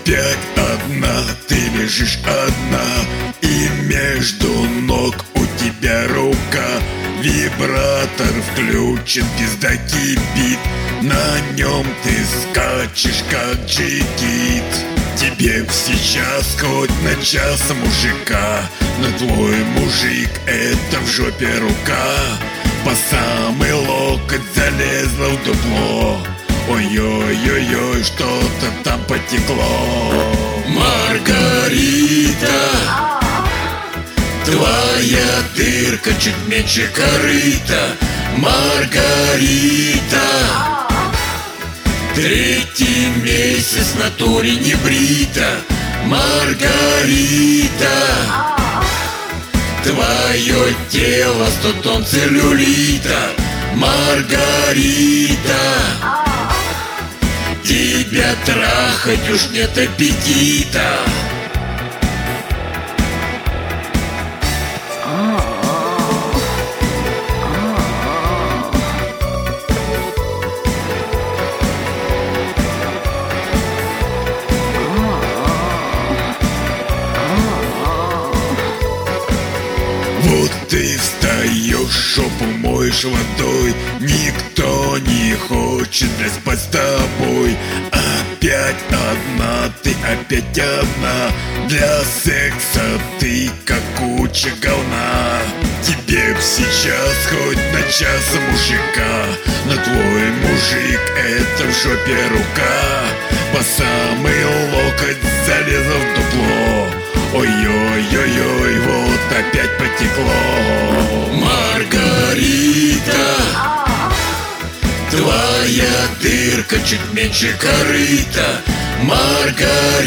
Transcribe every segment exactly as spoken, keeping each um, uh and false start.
Опять одна, ты лежишь одна, и между ног у тебя рука. Вибратор включен, пизда кипит, на нем ты скачешь, как джигит. Тебе сейчас хоть на час мужика, но твой мужик — это в жопе рука. По самый локоть залезла в дупло. Ой-ой-ой-ой, что-то там потекло. Маргарита, твоя дырка чуть меньше корыта. Маргарита, третий месяц на натуре не брита. Маргарита, твое тело сто тонн целлюлита. Маргарита, тебя трахать уж нет аппетита. Вот ты встаешь, жопу моешь водой, никто не хочет спать с тобой. Опять одна, ты опять одна, для секса ты как куча говна. Тебе б сейчас хоть на час мужика, но твой мужик — это в жопе рука. По самый локоть залезла в дупло. Ой-ой-ой-ой, вот опять потекло. Маргарита, твоя дырка чуть меньше корыта. Маргарита,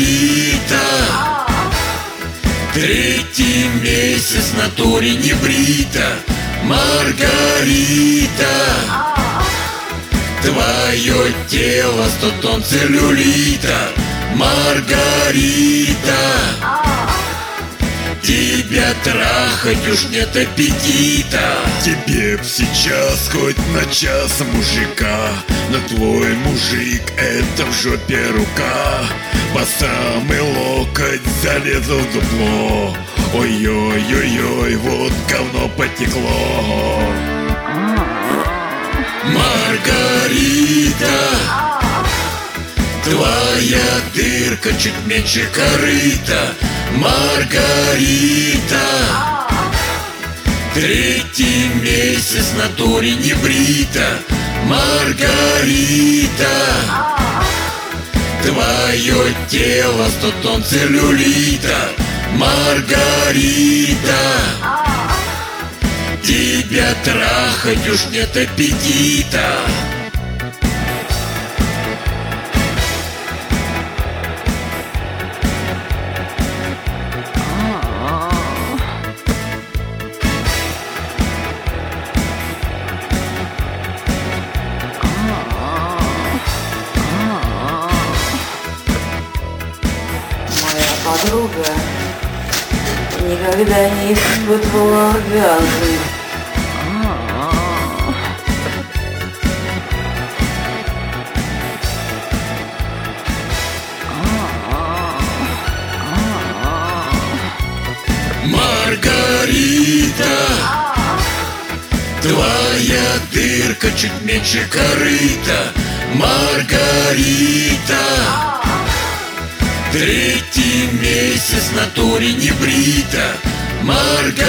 третий месяц в натуре не брита. Маргарита, твое тело сто тонн целлюлита. Маргарита, тебя трахать уж нет аппетита. Тебе б сейчас хоть на час мужика, но твой мужик — это в жопе рука. По самый локоть залезла в дупло. Ой-ой-ой-ой, вот говно потекло. Маргарита, твоя дырка чуть меньше корыта. Маргарита, третий месяц в натуре не брита. Маргарита, твое тело сто тонн целлюлита. Маргарита, тебя трахать уж нет аппетита. Подруга никогда не испытывала оргазм. Маргарита, твоя дырка чуть меньше корыта. Маргарита, третий месяц в натуре не брита. Маргарита,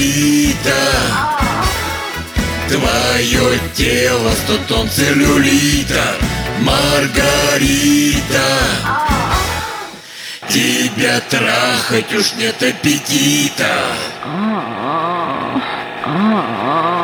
твое тело сто тонн целлюлита. Маргарита, тебя трахать уж нет аппетита.